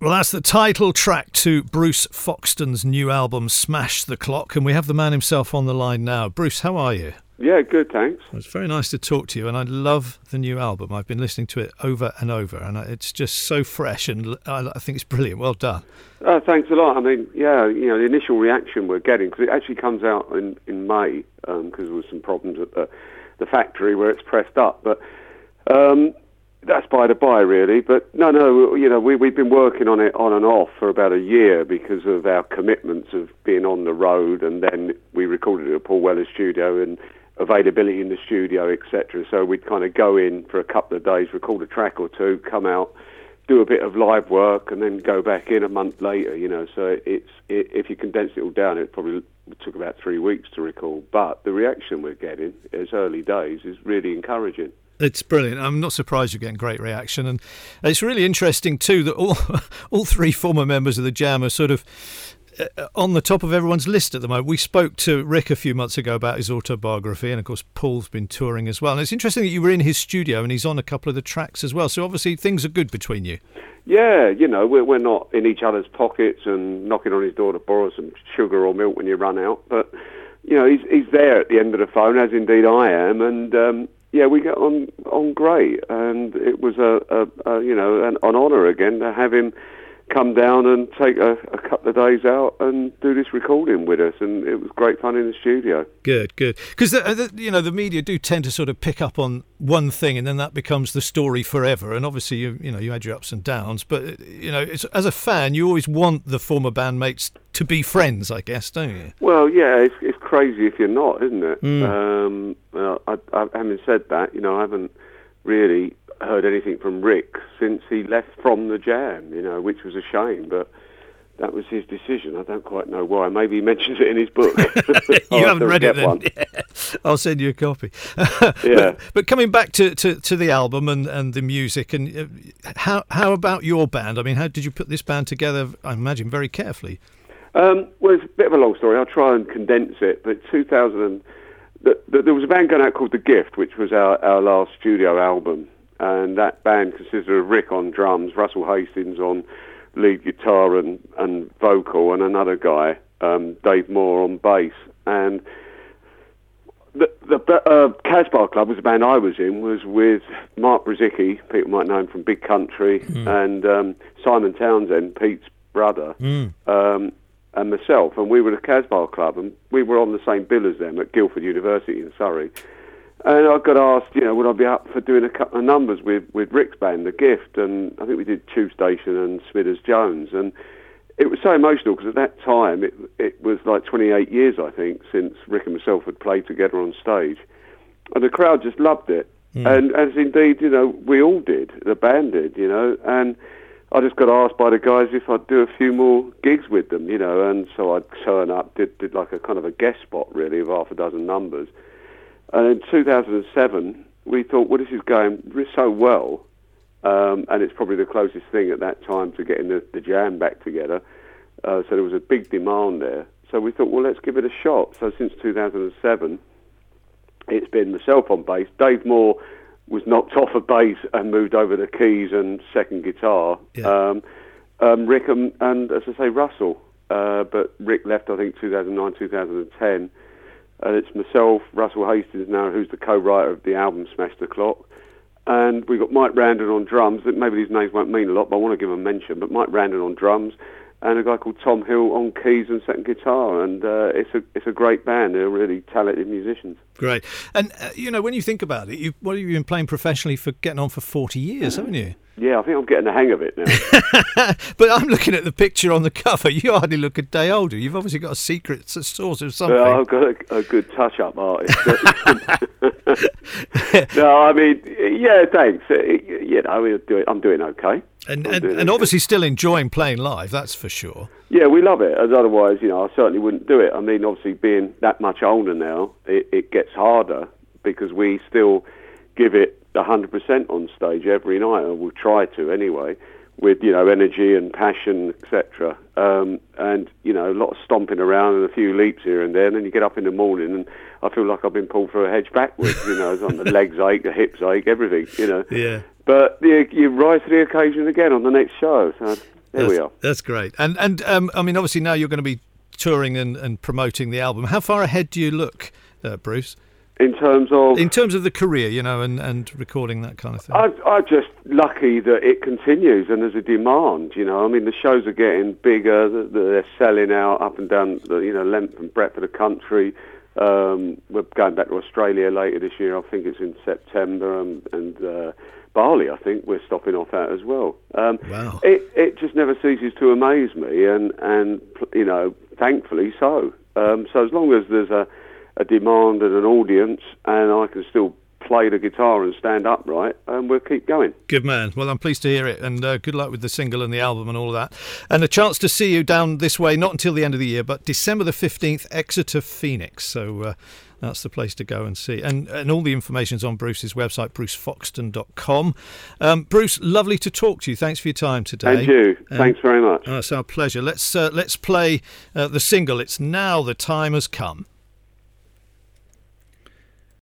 Well, that's the title track to Bruce Foxton's new album, Smash the Clock, and we have the man himself on the line now. Bruce, how are you? Yeah, good, thanks. Well, it's very nice to talk to you, and I love the new album. I've been listening to it over and over, and it's just so fresh, and I think it's brilliant. Well done. Thanks a lot. I mean, yeah, the initial reaction we're getting, because it actually comes out in May, because there was some problems at the factory where it's pressed up, but that's by the by, really. But no, we've been working on it on and off for about a year because of our commitments of being on the road, and then we recorded it at Paul Weller's studio and availability in the studio, etc. So we'd kind of go in for a couple of days, record a track or two, come out, do a bit of live work, and then go back in a month later. So if you condense it all down, it probably took about 3 weeks to record. But the reaction we're getting, as early days, is really encouraging. It's brilliant. I'm not surprised you're getting great reaction, and it's really interesting too that all three former members of the Jam are sort of on the top of everyone's list at the moment. We spoke to Rick a few months ago about his autobiography, and of course Paul's been touring as well. And it's interesting that you were in his studio and he's on a couple of the tracks as well. So obviously things are good between you. Yeah, we're not in each other's pockets and knocking on his door to borrow some sugar or milk when you run out. But he's there at the end of the phone, as indeed I am, and we get on great, and it was an honour again to have him come down and take a couple of days out and do this recording with us, and it was great fun in the studio. Good. Because the media do tend to sort of pick up on one thing, and then that becomes the story forever. And obviously, you had your ups and downs, but it's, as a fan, you always want the former bandmates to be friends, I guess, don't you? Well, yeah, it's crazy if you're not, isn't it? Having said that, I haven't really heard anything from Rick since he left from the Jam, which was a shame, but that was his decision. I don't quite know why. Maybe he mentions it in his book. You haven't read it then? Yeah. I'll send you a copy. Yeah. But coming back to the album and the music, and how about your band? I mean, how did you put this band together? I imagine very carefully. Well, it's a bit of a long story. I'll try and condense it. But 2000, there was a band going out called The Gift, which was our last studio album. And that band consisted of Rick on drums, Russell Hastings on lead guitar and vocal, and another guy, Dave Moore, on bass. And the Casbah Club was the band I was in, was with Mark Brzezicki, people might know him from Big Country, and Simon Townsend, Pete's brother, and myself. And we were the Casbah Club, and we were on the same bill as them at Guildford University in Surrey. And I got asked, would I be up for doing a couple of numbers with Rick's band, The Gift, and I think we did Tube Station and Smithers Jones, and it was so emotional because at that time it was like 28 years, I think, since Rick and myself had played together on stage, and the crowd just loved it, and as indeed, we all did, the band did, and I just got asked by the guys if I'd do a few more gigs with them, and so I'd turn up, did like a kind of a guest spot really of half a dozen numbers. And in 2007, we thought, well, this is going so well, and it's probably the closest thing at that time to getting the Jam back together. So there was a big demand there. So we thought, well, let's give it a shot. So since 2007, it's been myself on bass. Dave Moore was knocked off of bass and moved over to keys and second guitar. Yeah. Rick and, as I say, Russell. But Rick left, I think, 2009, 2010. And it's myself, Russell Hastings now, who's the co-writer of the album Smash the Clock. And we've got Mike Randon on drums. Maybe these names won't mean a lot, but I want to give them a mention. But Mike Randon on drums, and a guy called Tom Hill on keys and second guitar. And it's a great band. They're really talented musicians. Great. And, when you think about it, you've been playing professionally for getting on for 40 years, haven't you? Yeah, I think I'm getting the hang of it now. But I'm looking at the picture on the cover. You hardly look a day older. You've obviously got a secret source of something. Well, I've got a good touch-up artist. No, I mean, yeah, thanks. I'm doing okay. And obviously still enjoying playing live, that's for sure. Yeah, we love it. As otherwise, I certainly wouldn't do it. I mean, obviously, being that much older now, it gets harder because we still give it 100% on stage every night, or we'll try to anyway, with energy and passion, etc. And a lot of stomping around and a few leaps here and there, and then you get up in the morning and I feel like I've been pulled through a hedge backwards. The legs ache, the hips ache, everything. Yeah. But you rise to the occasion again on the next show. So there we are. That's great. And I mean, obviously now you're going to be touring and promoting the album. How far ahead do you look, Bruce? In terms of the career, and recording that kind of thing. I'm just lucky that it continues and there's a demand. I mean, the shows are getting bigger. They're selling out up and down the length and breadth of the country. We're going back to Australia later this year. I think it's in September, and Bali. I think we're stopping off at as well. Wow! It just never ceases to amaze me, and thankfully so. So as long as there's a demand and an audience, and I can still play the guitar and stand upright, and we'll keep going. Good man. Well, I'm pleased to hear it, and good luck with the single and the album and all of that. And a chance to see you down this way, not until the end of the year, but December the 15th, Exeter, Phoenix. So that's the place to go and see. And all the information's on Bruce's website, brucefoxton.com. Bruce, lovely to talk to you. Thanks for your time today. And you. Thanks very much. It's our pleasure. Let's play the single. It's Now the Time Has Come.